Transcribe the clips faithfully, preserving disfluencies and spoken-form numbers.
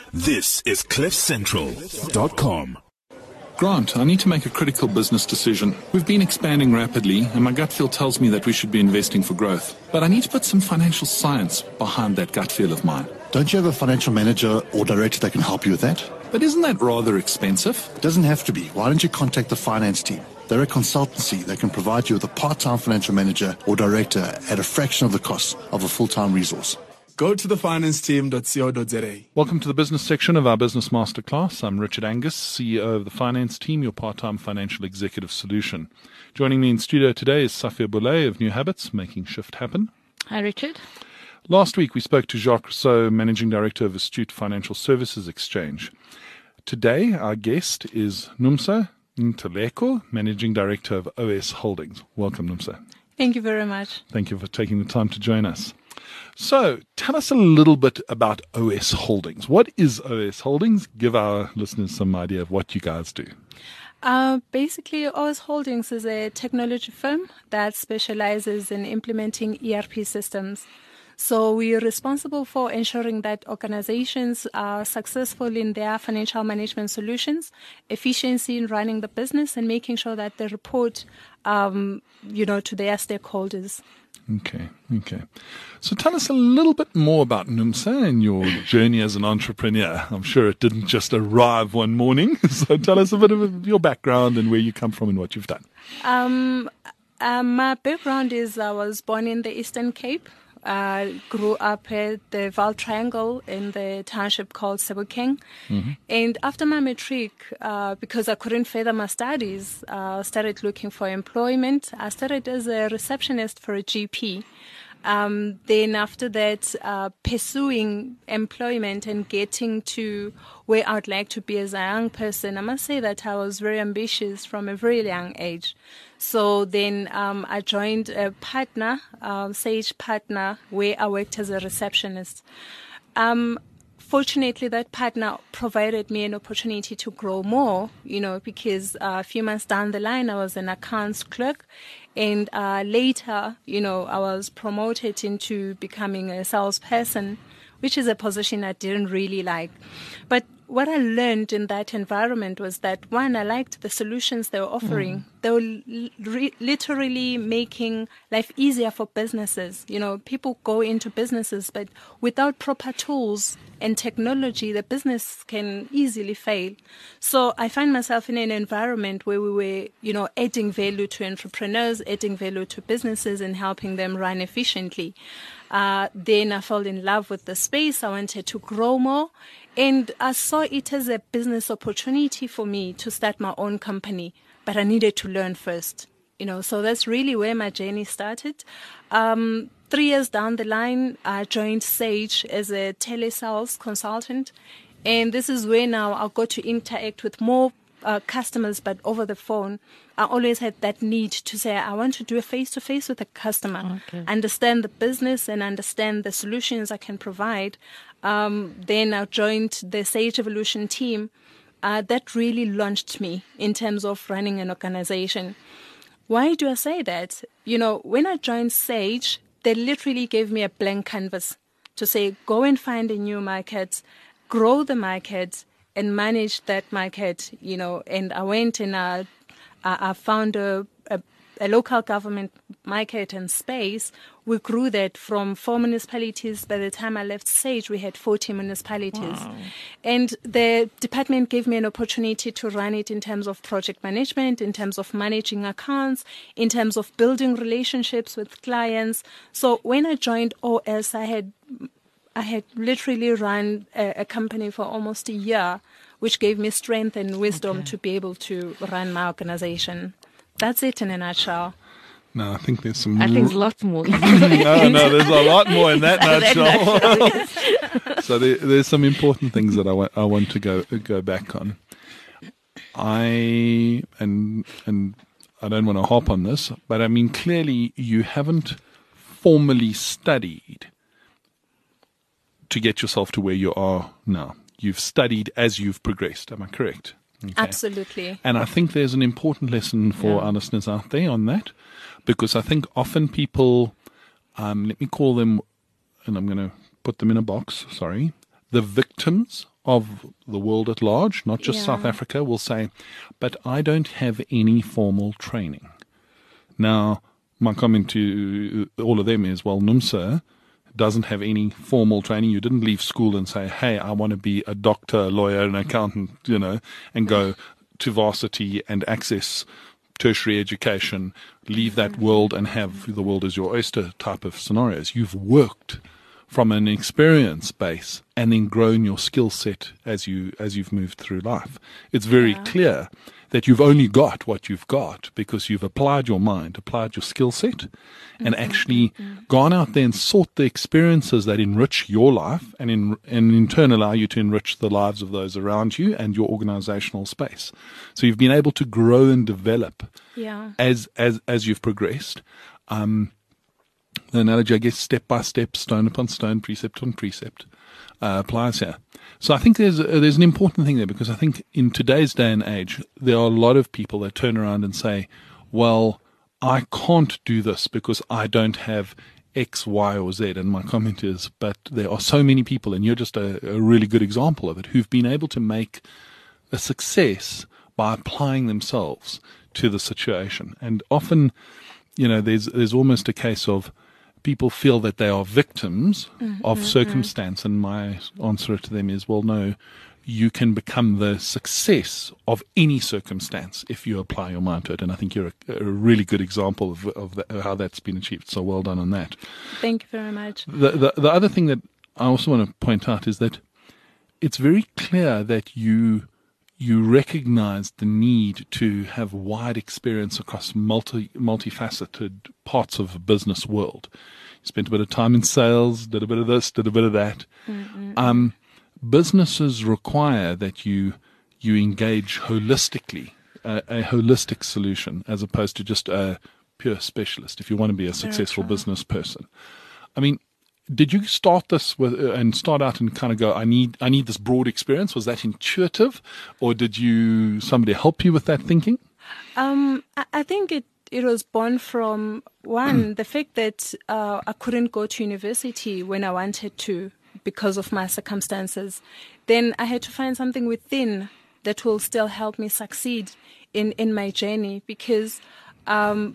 This is cliff central dot com. Grant, I need to make a critical business decision. We've been expanding rapidly, and my gut feel tells me that we should be investing for growth. But I need to put some financial science behind that gut feel of mine. Don't you have a financial manager or director that can help you with that? But isn't that rather expensive? It doesn't have to be. Why don't you contact the finance team? They're a consultancy that can provide you with a part-time financial manager or director at a fraction of the cost of a full-time resource. Go to the finance team dot co dot za. Welcome to the business section of our Business Masterclass. I'm Richard Angus, C E O of the finance team, your part-time financial executive solution. Joining me in studio today is Safia Boulay of New Habits, making shift happen. Hi, Richard. Last week we spoke to Jacques Rousseau, Managing Director of Astute Financial Services Exchange. Today our guest is Nomsa Ntaleko, Managing Director of O S Holdings. Welcome, Nomsa. Thank you very much. Thank you for taking the time to join us. So, tell us a little bit about O S Holdings. What is O S Holdings? Give our listeners some idea of what you guys do. Uh, basically, O S Holdings is a technology firm that specializes in implementing E R P systems. So we are responsible for ensuring that organizations are successful in their financial management solutions, efficiency in running the business, and making sure that they report, um, you know, to their stakeholders. Okay, okay. So tell us a little bit more about Nomsa and your journey as an entrepreneur. I'm sure it didn't just arrive one morning. So tell us a bit of your background and where you come from and what you've done. Um, uh, my background is I was born in the Eastern Cape. I uh, grew up at the Vaal Triangle in the township called Sebokeng. Mm-hmm. And after my matric, uh, because I couldn't further my studies, I uh, started looking for employment. I started as a receptionist for a G P. Um, then after that, uh, pursuing employment and getting to where I would like to be as a young person, I must say that I was very ambitious from a very young age. So then um, I joined a partner, uh, Sage Partner, where I worked as a receptionist. Um, fortunately, that partner provided me an opportunity to grow more, you know, because uh, a few months down the line, I was an accounts clerk. And uh, later, you know, I was promoted into becoming a salesperson, which is a position I didn't really like. But what I learned in that environment was that, one, I liked the solutions they were offering. Mm. They were li- literally making life easier for businesses. You know, people go into businesses, but without proper tools and technology, the business can easily fail. So I find myself in an environment where we were, you know, adding value to entrepreneurs, adding value to businesses and helping them run efficiently. Uh, then I fell in love with the space. I wanted to grow more. And I saw it as a business opportunity for me to start my own company. But I needed to learn first. You know, so that's really where my journey started. Um, three years down the line, I joined Sage as a telesales consultant. And this is where now I got to interact with more uh, customers, but over the phone. I always had that need to say, I want to do a face-to-face with a customer, okay. Understand the business and understand the solutions I can provide. Um, then I joined the Sage Evolution team. Uh, that really launched me in terms of running an organization. Why do I say that? You know, when I joined Sage, they literally gave me a blank canvas to say, go and find a new market, grow the market, and manage that market, you know. And I went and I, I found a, a, a local government market and space. We grew that from four municipalities. By the time I left Sage, we had forty municipalities. Wow. And the department gave me an opportunity to run it in terms of project management, in terms of managing accounts, in terms of building relationships with clients. So when I joined O S, I had I had literally run a, a company for almost a year, which gave me strength and wisdom okay. to be able to run my organization. That's it in a nutshell. No, I think there's some... I think there's a lot more. no, no, there's a lot more in that nutshell. So there, there's some important things that I, wa- I want to go go back on. I, and and I don't want to hop on this, but I mean, clearly you haven't formally studied to get yourself to where you are now. You've studied as you've progressed. Am I correct? Okay. Absolutely. And I think there's an important lesson for yeah. our listeners out there on that, because I think often people, um, let me call them, and I'm going to put them in a box, sorry, the victims of the world at large, not just Yeah. South Africa, will say, but I don't have any formal training. Now, my comment to all of them is, well, NUMSA doesn't have any formal training. You didn't leave school and say, hey, I want to be a doctor, a lawyer, an accountant, you know, and go to varsity and access tertiary education, leave that world and have the world as your oyster type of scenarios. You've worked from an experience base and then grown your skill set as you as you've moved through life. It's very Yeah. clear that you've only got what you've got because you've applied your mind, applied your skill set, and actually gone out there and sought the experiences that enrich your life and in and in turn allow you to enrich the lives of those around you and your organizational space. So you've been able to grow and develop Yeah. as as as you've progressed. Um, the analogy, I guess, step by step, stone upon stone, precept on precept, uh, applies here. So I think there's a, there's an important thing there, because I think in today's day and age, there are a lot of people that turn around and say, well, I can't do this because I don't have X, Y, or Z. And my comment is, but there are so many people, and you're just a, a really good example of it, who've been able to make a success by applying themselves to the situation. And often, you know, there's there's almost a case of people feel that they are victims mm-hmm, of circumstance, mm-hmm. and my answer to them is, well, no, you can become the success of any circumstance if you apply your mind to it. And I think you're a, a really good example of, of the, how that's been achieved. So well done on that. Thank you very much. The, the the other thing that I also want to point out is that it's very clear that you you recognize the need to have wide experience across multi multifaceted parts of the business world. You spent a bit of time in sales, did a bit of this, did a bit of that. Mm-hmm. Um, businesses require that you you engage holistically, uh, a holistic solution, as opposed to just a pure specialist, if you want to be a successful business person. I mean, did you start this with uh, and start out and kind of go, I need I need this broad experience? Was that intuitive, or did you somebody help you with that thinking? Um, I, I think it, it was born from, one, the fact that uh, I couldn't go to university when I wanted to because of my circumstances. Then I had to find something within that will still help me succeed in, in my journey, because um,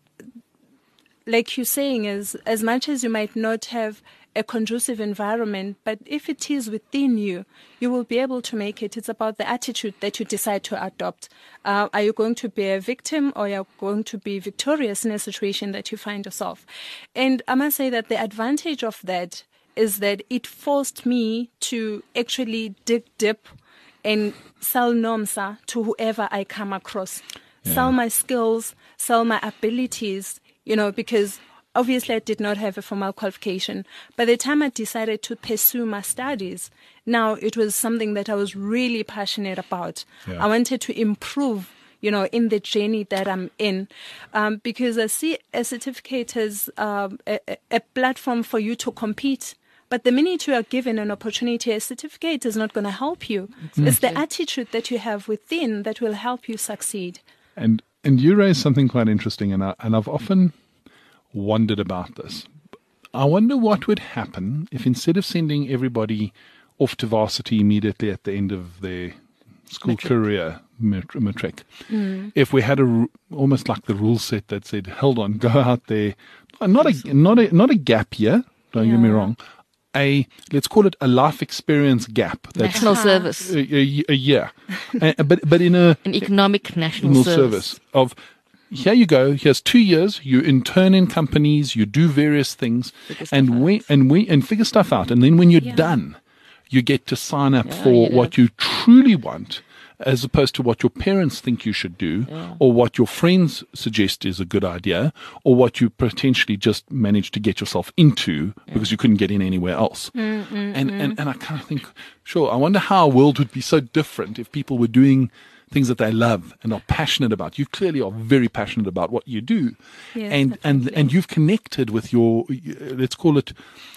like you're saying, is as much as you might not have a conducive environment, but if it is within you, you will be able to make it. It's about the attitude that you decide to adopt. Uh, are you going to be a victim, or are you going to be victorious in a situation that you find yourself? And I must say that the advantage of that is that it forced me to actually dig deep and sell NUMSA to whoever I come across. Yeah. Sell my skills, sell my abilities, you know, because obviously I did not have a formal qualification. By the time I decided to pursue my studies, now it was something that I was really passionate about. Yeah. I wanted to improve, you know, in the journey that I'm in, um, because I see a certificate as um, a, a platform for you to compete. But the minute you are given an opportunity, a certificate is not going to help you. Exactly. It's the attitude that you have within that will help you succeed. And and you raised something quite interesting, and I, and I've often wondered about this. I wonder what would happen if, instead of sending everybody off to varsity immediately at the end of their school matric. career, matric, mm. if we had a almost like the rule set that said, hold on, go out there, not a not a not a gap year, don't yeah. get me wrong, a let's call it a life experience gap. That's national uh-huh. service. A, a, a year, uh, but but in a an economic national service. service of. Here you go. Here's two years. You intern in companies. You do various things, and we and we and figure stuff out. And then when you're yeah. done, you get to sign up yeah, for what you truly want, as opposed to what your parents think you should do, yeah. or what your friends suggest is a good idea, or what you potentially just managed to get yourself into yeah. because you couldn't get in anywhere else. Mm, mm, and, mm. and and I kind of think, sure, I wonder how a world would be so different if people were doing things that they love and are passionate about. You clearly are very passionate about what you do. Yes, and, and, and you've connected with your, let's call it,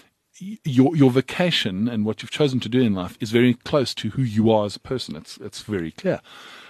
your your vocation, and what you've chosen to do in life is very close to who you are as a person. It's it's very clear.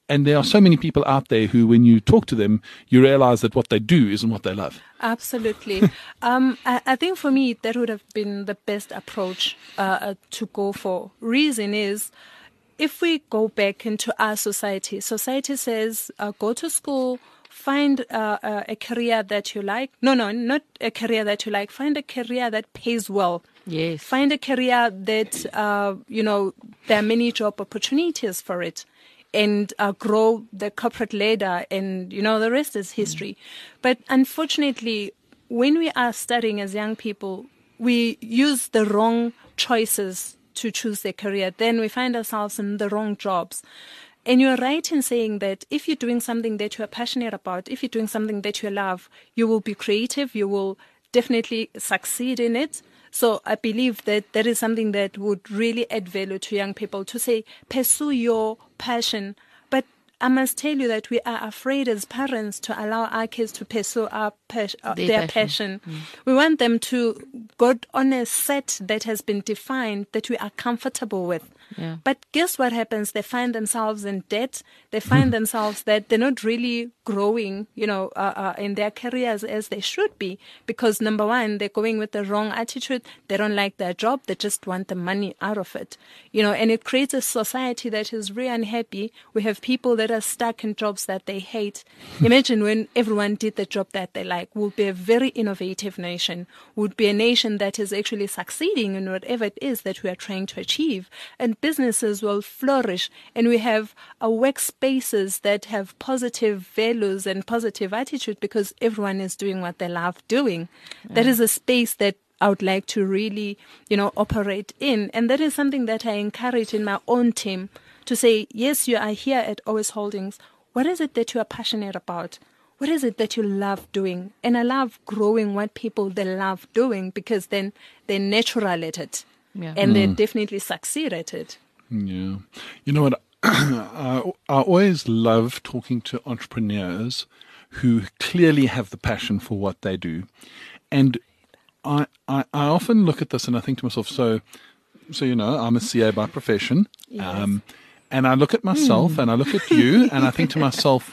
and there are so many people out there who, when you talk to them, you realize that what they do isn't what they love. Absolutely. um, I, I think for me, that would have been the best approach uh, to go for. Reason is, if we go back into our society, society says, uh, go to school, find uh, uh, a career that you like. No, no, not a career that you like. Find a career that pays well. Yes. Find a career that, uh, you know, there are many job opportunities for it, and uh, grow the corporate ladder, and, you know, the rest is history. Mm. But unfortunately, when we are studying as young people, we use the wrong choices to choose their career. Then we find ourselves in the wrong jobs. And you're right in saying that if you're doing something that you're passionate about, if you're doing something that you love, you will be creative, you will definitely succeed in it. So I believe that that is something that would really add value to young people, to say, pursue your passion. But I must tell you that we are afraid as parents to allow our kids to pursue our pas- uh, their, their passion. passion. Mm. We want them to go on a set that has been defined, that we are comfortable with. Yeah. But guess what happens? They find themselves in debt. They find themselves that they're not really growing, you know, uh, uh, in their careers as they should be. Because number one, they're going with the wrong attitude. They don't like their job. They just want the money out of it, you know, and it creates a society that is really unhappy. We have people that are stuck in jobs that they hate. Imagine when everyone did the job that they like. We'll be a very innovative nation. Would be a nation that is actually succeeding in whatever it is that we are trying to achieve. And businesses will flourish, and we have uh, workspaces that have positive values and positive attitude because everyone is doing what they love doing. Yeah. That is a space that I would like to really, you know, operate in. And that is something that I encourage in my own team, to say, yes, you are here at O S Holdings. What is it that you are passionate about? What is it that you love doing? And I love growing what people they love doing, because then they're natural at it. Yeah. And mm. they definitely succeed at it. Yeah. You know what? I, I always love talking to entrepreneurs who clearly have the passion for what they do. And I, I, I often look at this and I think to myself, so, so you know, I'm a C A by profession. Yes. Um, and I look at myself mm. and I look at you and I think to myself,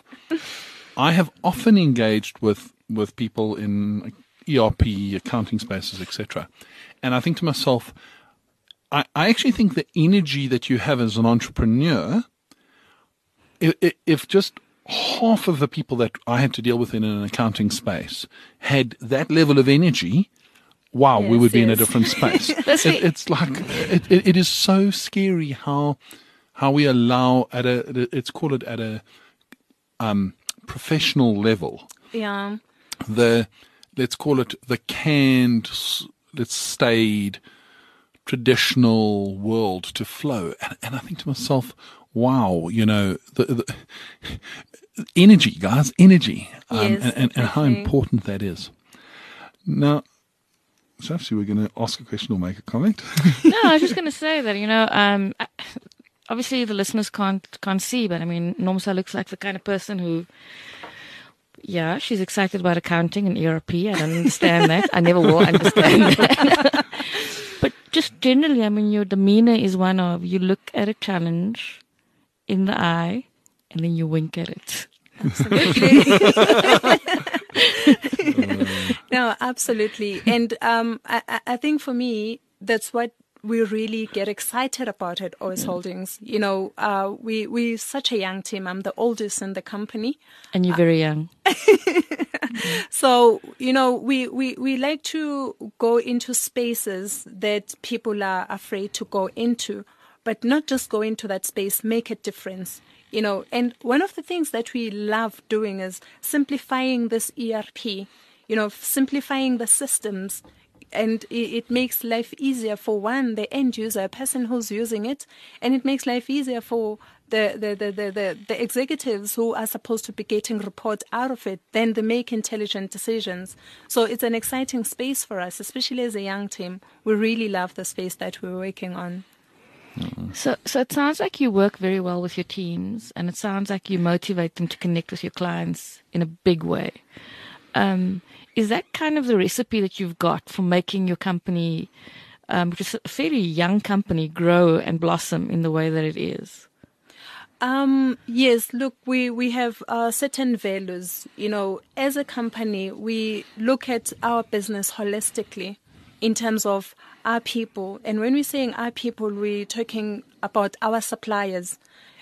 I have often engaged with, with people in E R P, accounting spaces, et cetera. And I think to myself, I, I actually think the energy that you have as an entrepreneur, if, if just half of the people that I had to deal with in an accounting space had that level of energy, wow, yes, we would be yes. in a different space. it, it's like, it, it, it is so scary how how we allow at a, let's call it at a um, professional level. Yeah. The, let's call it the canned, let's stayed, traditional world to flow. And, and I think to myself, wow, you know, the, the energy, guys, energy, um, yes, and, and, and how important that is. Now, Safsi, we're going to ask a question or make a comment. No, I was just going to say that, you know, um, obviously the listeners can't can't see, but I mean, Nomsa looks like the kind of person who, yeah, she's excited about accounting and E R P. I don't understand that. I never will understand that. But just generally, I mean, your demeanor is one of, you look at a challenge in the eye and then you wink at it. Absolutely. No, absolutely. And um, I, I think for me, that's what we really get excited about at O S yeah. Holdings. You know, uh, we, we're such a young team. I'm the oldest in the company. And you're very young. So, you know, we, we, we like to go into spaces that people are afraid to go into, but not just go into that space, make a difference. You know, and one of the things that we love doing is simplifying this E R P, you know, simplifying the systems. And it makes life easier for one, the end user, a person who's using it, and it makes life easier for the the, the, the, the the executives who are supposed to be getting reports out of it. Then they make intelligent decisions. So it's an exciting space for us, especially as a young team. We really love the space that we're working on. So, so it sounds like you work very well with your teams, and it sounds like you motivate them to connect with your clients in a big way. Um, is that kind of the recipe that you've got for making your company, um, which is a fairly young company, grow and blossom in the way that it is? Um, yes, look, we, we have uh, certain values. You know, as a company, we look at our business holistically in terms of our people. And when we're saying our people, we're talking about our suppliers.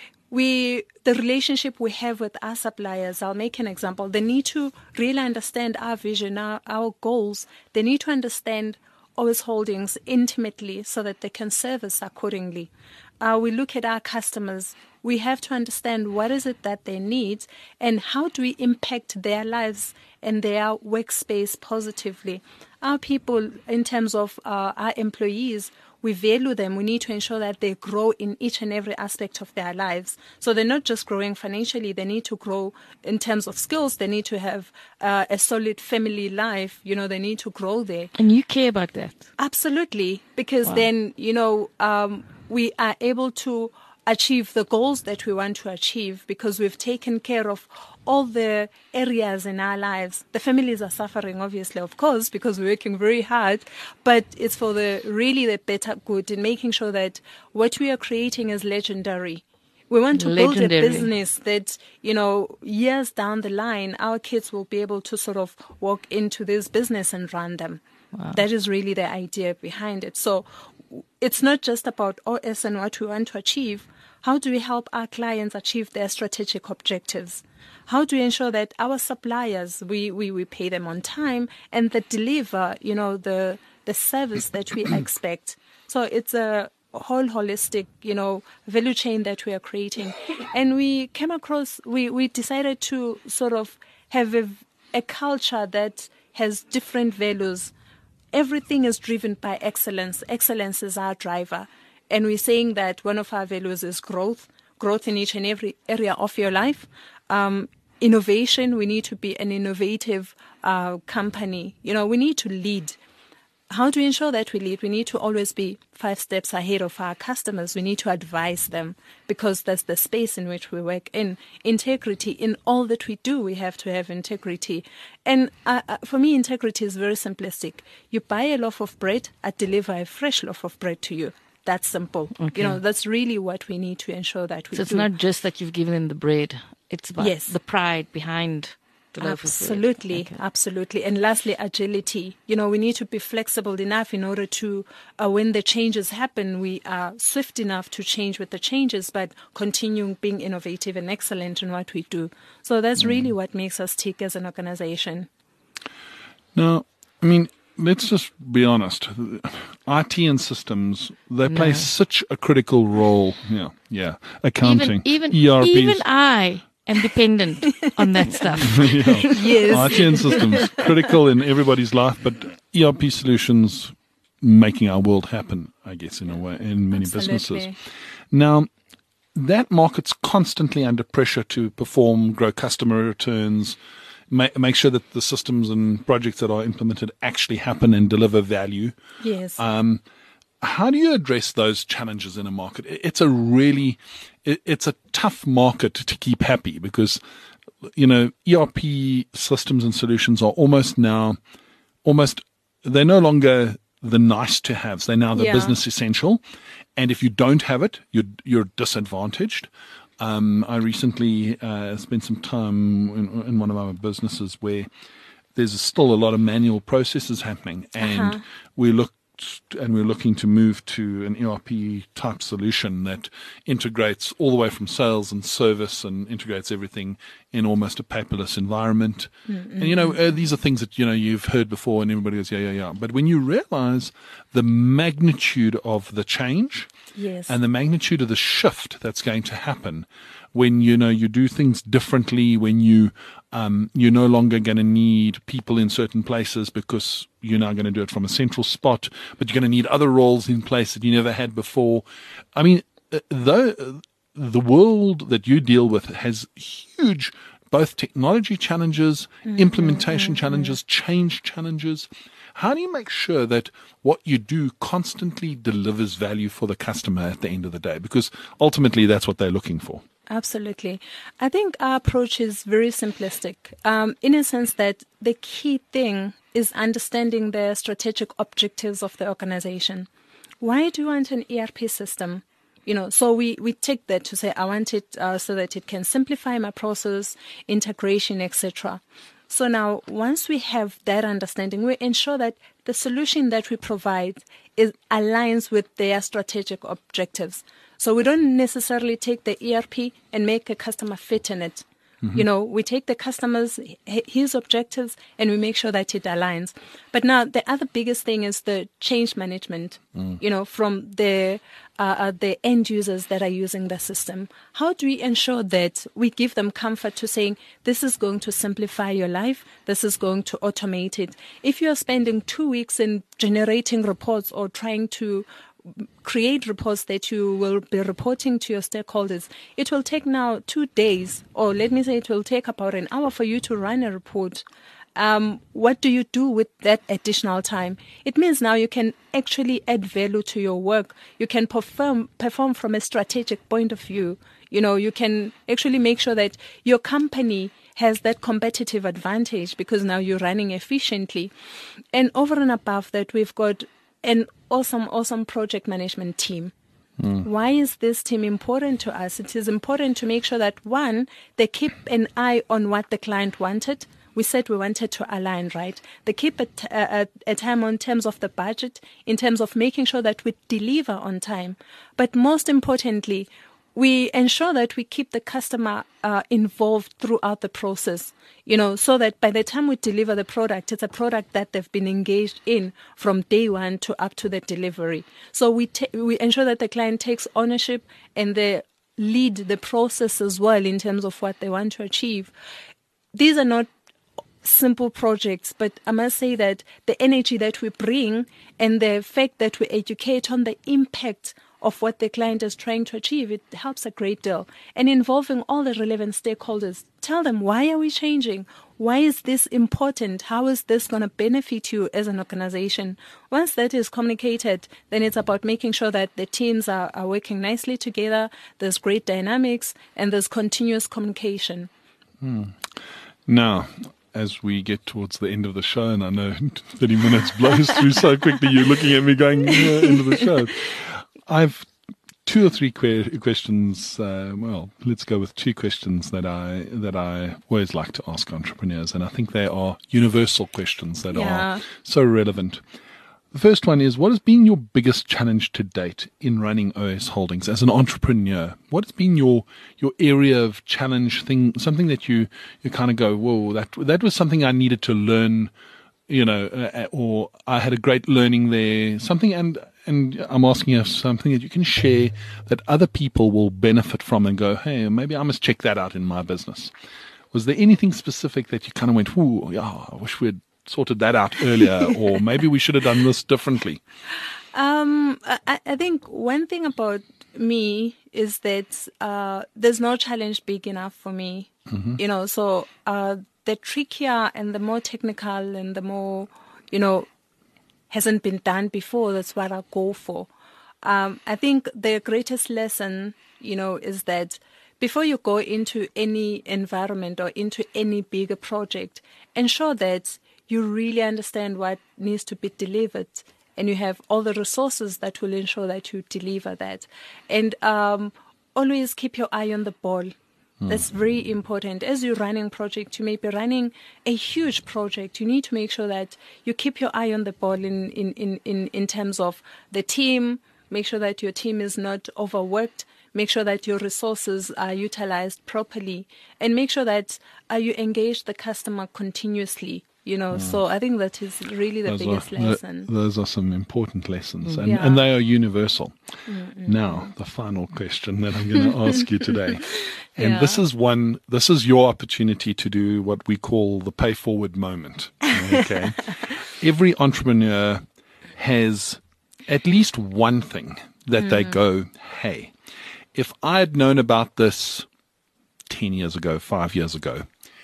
We, the relationship we have with our suppliers, I'll make an example. They need to really understand our vision, our, our goals. They need to understand Always Holdings intimately so that they can serve us accordingly. Uh, we look at our customers. We have to understand what is it that they need and how do we impact their lives and their workspace positively. Our people, in terms of uh, our employees, we value them. We need to ensure that they grow in each and every aspect of their lives. So they're not just growing financially. They need to grow in terms of skills. They need to have uh, a solid family life. You know, they need to grow there. And you care about that? Absolutely. Because Wow. then, you know, um, we are able to achieve the goals that we want to achieve because we've taken care of all the areas in our lives. The families are suffering, obviously, of course, because we're working very hard, but it's for the really the better good in making sure that what we are creating is legendary. We want to build a Legendary. business that, you know, years down the line, our kids will be able to sort of walk into this business and run them. Wow. That is really the idea behind it. So it's not just about O S and what we want to achieve. How do we help our clients achieve their strategic objectives? How do we ensure that our suppliers, we, we, we pay them on time and they deliver, you know, the the service that we expect? So it's a whole holistic, you know, value chain that we are creating. And we came across, we, we decided to sort of have a, a culture that has different values. Everything is driven by excellence. Excellence is our driver. And we're saying that one of our values is growth, growth in each and every area of your life. Um, innovation, we need to be an innovative uh, company. You know, we need to lead. How do we ensure that we lead? We need to always be five steps ahead of our customers. We need to advise them because that's the space in which we work in. Integrity in all that we do, we have to have integrity. And uh, uh, for me, integrity is very simplistic. You buy a loaf of bread, I deliver a fresh loaf of bread to you. That's simple. Okay. You know, that's really what we need to ensure that we So it's do. not just that you've given them the bread. It's about Yes. the pride behind the loaf of bread. Absolutely, Okay. absolutely. And lastly, agility. You know, we need to be flexible enough in order to, uh, when the changes happen, we are swift enough to change with the changes, but continuing being innovative and excellent in what we do. So that's really what makes us tick as an organization. Now, I mean, let's just be honest. I T and systems, they play No. such a critical role. Yeah, yeah. Accounting, Even, even, E R Ps. even I am dependent on that stuff. yeah. Yes. I T and systems, critical in everybody's life, but E R P solutions making our world happen, I guess, in a way, in many businesses. Absolutely. Now, that market's constantly under pressure to perform, grow customer returns, ma- make sure that the systems and projects that are implemented actually happen and deliver value. Yes. Um, how do you address those challenges in a market? It- It's a really, it- it's a tough market to keep happy because, you know, E R P systems and solutions are almost now, almost, they're no longer the nice to haves. They're now the Yeah. business essential. And if you don't have it, you're, you're disadvantaged. Um, I recently uh, spent some time in, in one of our businesses where there's still a lot of manual processes happening, and Uh-huh. we looked and we're looking to move to an E R P type solution that integrates all the way from sales and service and integrates everything in almost a paperless environment. Mm-hmm. And you know, uh, these are things that you know you've heard before, and everybody goes, yeah, yeah, yeah. But when you realize the magnitude of the change, Yes. and the magnitude of the shift that's going to happen when you know you do things differently, when you um, you're no longer going to need people in certain places because you're now going to do it from a central spot, but you're going to need other roles in place that you never had before. I mean, uh, though the world that you deal with has huge both technology challenges, mm-hmm, implementation mm-hmm. challenges, change challenges. How do you make sure that what you do constantly delivers value for the customer at the end of the day? Because ultimately that's what they're looking for. Absolutely. I think our approach is very simplistic, um, in a sense that the key thing is understanding the strategic objectives of the organization. Why do you want an E R P system? You know, so we, we take that to say, I want it uh, so that it can simplify my process, integration, et cetera. So now, once we have that understanding, we ensure that the solution that we provide is aligns with their strategic objectives. So we don't necessarily take the E R P and make a customer fit in it. Mm-hmm. You know, we take the customer's, his objectives, and we make sure that it aligns. But now the other biggest thing is the change management, mm. you know, from the uh, uh, the end users that are using the system. How do we ensure that we give them comfort to saying, this is going to simplify your life, this is going to automate it? If you're spending two weeks in generating reports or trying to create reports that you will be reporting to your stakeholders, it will take now two days, or let me say it will take about an hour for you to run a report. Um, what do you do with that additional time? It means now you can actually add value to your work. You can perform perform from a strategic point of view. You know, you can actually make sure that your company has that competitive advantage because now you're running efficiently. And over and above that, we've got an awesome, awesome project management team. Mm. Why is this team important to us? It is important to make sure that, one, they keep an eye on what the client wanted. We said we wanted to align, right? They keep a, t- a, a time on terms of the budget, in terms of making sure that we deliver on time. But most importantly, we ensure that we keep the customer uh, involved throughout the process, you know, so that by the time we deliver the product, it's a product that they've been engaged in from day one to up to the delivery. So we ta- we ensure that the client takes ownership and they lead the process as well in terms of what they want to achieve. These are not simple projects, but I must say that the energy that we bring and the fact that we educate on the impact of what the client is trying to achieve, it helps a great deal. And involving all the relevant stakeholders, tell them, why are we changing? Why is this important? How is this going to benefit you as an organization? Once that is communicated, then it's about making sure that the teams are, are working nicely together, there's great dynamics, and there's continuous communication. Hmm. Now, as we get towards the end of the show, and I know thirty minutes blows through so quickly, you're looking at me going, yeah, end of the show. I've two or three que- questions. Uh, well, let's go with two questions that I that I always like to ask entrepreneurs, and I think they are universal questions that yeah. are so relevant. The first one is, what has been your biggest challenge to date in running O S Holdings as an entrepreneur? What has been your your area of challenge thing, something that you, you kind of go, whoa, that that was something I needed to learn, you know, uh, or I had a great learning there, something, and and I'm asking you something that you can share that other people will benefit from and go, hey, maybe I must check that out in my business. Was there anything specific that you kind of went, ooh, yeah, I wish we'd sorted that out earlier, or maybe we should have done this differently? Um, I, I think one thing about me is that uh, there's no challenge big enough for me. Mm-hmm. You know, so uh, the trickier and the more technical and the more, you know, hasn't been done before, that's what I'll go for. Um, I think the greatest lesson, you know, is that before you go into any environment or into any bigger project, ensure that you really understand what needs to be delivered and you have all the resources that will ensure that you deliver that. And um, always keep your eye on the ball. Mm. That's very important. As you're running a project, you may be running a huge project. You need to make sure that you keep your eye on the ball in, in, in, in, in terms of the team. Make sure that your team is not overworked. Make sure that your resources are utilized properly. And make sure that uh, you engage the customer continuously. You know, mm. so I think that is really the those biggest are, lesson. Those are some important lessons, Mm. and, Yeah. and they are universal. Mm-mm. Now, the final question that I'm going to ask you today, and Yeah. this is one. This is your opportunity to do what we call the pay forward moment. Okay, every entrepreneur has at least one thing that mm. they go, "Hey, if I had known about this ten years ago, five years ago."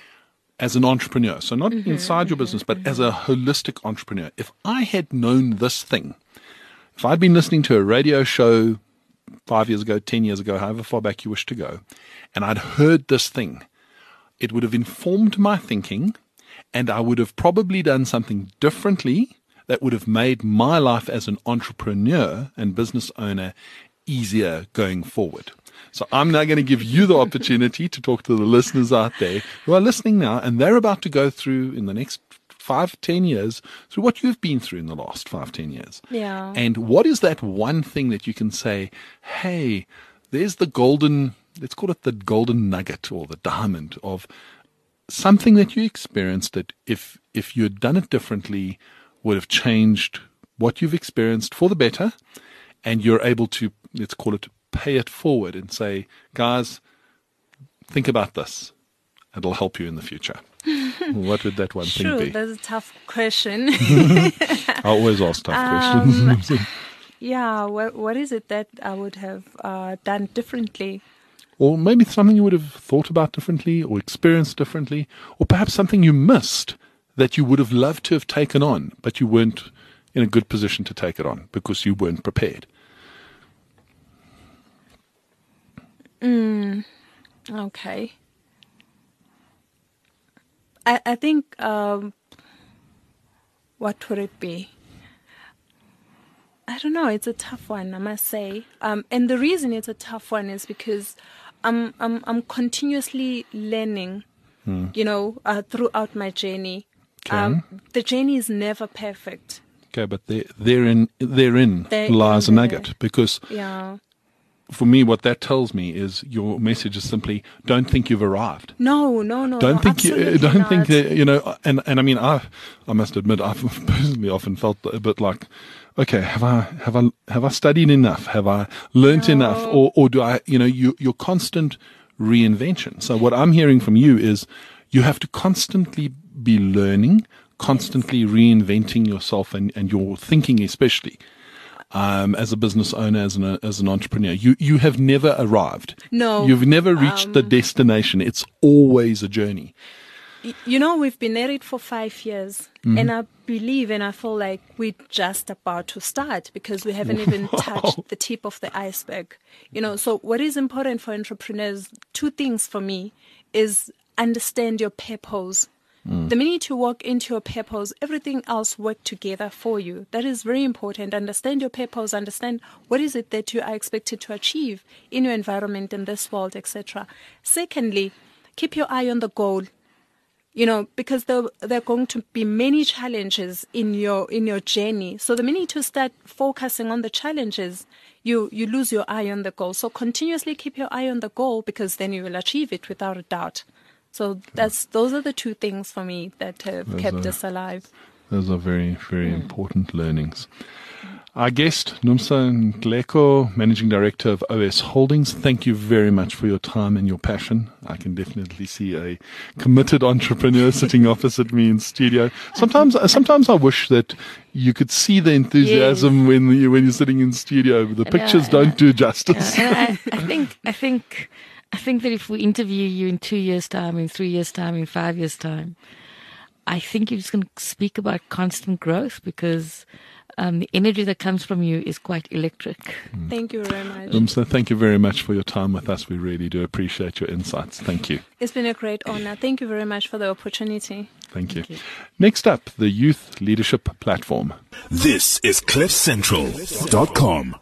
As an entrepreneur, so not mm-hmm, inside your business, but mm-hmm. as a holistic entrepreneur, if I had known this thing, if I'd been listening to a radio show five years ago, ten years ago, however far back you wish to go, and I'd heard this thing, it would have informed my thinking, and I would have probably done something differently that would have made my life as an entrepreneur and business owner easier going forward. So I'm now going to give you the opportunity to talk to the listeners out there who are listening now, and they're about to go through in the next five, ten years through what you've been through in the last five, ten years. Yeah. And what is that one thing that you can say, hey, there's the golden, let's call it the golden nugget or the diamond of something that you experienced that if if you had done it differently would have changed what you've experienced for the better, and you're able to, let's call it, pay it forward and say, guys, think about this. It'll help you in the future. What would that one Sure, thing be? That's a tough question. I always ask tough Um, questions. Yeah, what, what is it that I would have uh, done differently? Or maybe something you would have thought about differently or experienced differently, or perhaps something you missed that you would have loved to have taken on, but you weren't in a good position to take it on because you weren't prepared. Mm, okay. I, I think, um, what would it be? I don't know. It's a tough one, I must say. Um, and the reason it's a tough one is because I'm I'm I'm continuously learning, Hmm. you know, uh, throughout my journey. Okay. Um, the journey is never perfect. Okay, but there, therein, therein Therein lies a there. nugget, because Yeah. for me, what that tells me is your message is simply, don't think you've arrived. No, no, no. Don't no, think you, absolutely don't not. think that, you know, and, and I mean, I, I must admit, I've personally often felt a bit like, okay, have I, have I, have I studied enough? Have I learnt No. enough? Or, or do I, you know, you, your constant reinvention. So what I'm hearing from you is you have to constantly be learning, constantly reinventing yourself and, and your thinking, especially. Um, as a business owner, as an as an entrepreneur, you you have never arrived. No. You've never reached the Um, destination. It's always a journey. Y- You know, we've been married for five years, Mm-hmm. and I believe and I feel like we're just about to start because we haven't even touched the tip of the iceberg. You know, so what is important for entrepreneurs, two things for me, is understand your purpose. The minute you walk into your purpose, everything else work together for you. That is very important. Understand your purpose, understand what is it that you are expected to achieve in your environment, in this world, et cetera. Secondly, keep your eye on the goal. You know, because there, there are going to be many challenges in your in your journey. So the minute you start focusing on the challenges, you, you lose your eye on the goal. So continuously keep your eye on the goal, because then you will achieve it without a doubt. So that's those are the two things for me that have Those kept are- us alive. Those are very, very important learnings. Our guest, Nomsa Ngleko, Managing Director of O S Holdings, thank you very much for your time and your passion. I can definitely see a committed entrepreneur sitting opposite me in studio. Sometimes, sometimes I wish that you could see the enthusiasm when you when you're sitting in studio. The pictures uh, don't do justice. And I, I think, I think, I think that if we interview you in two years' time, in three years' time, in five years' time, I think you're just going to speak about constant growth, because um, the energy that comes from you is quite electric. Thank you very much. Nomsa, thank you very much for your time with us. We really do appreciate your insights. Thank you. It's been a great honor. Thank you very much for the opportunity. Thank you. Next up, the Youth Leadership Platform. This is cliff central dot com.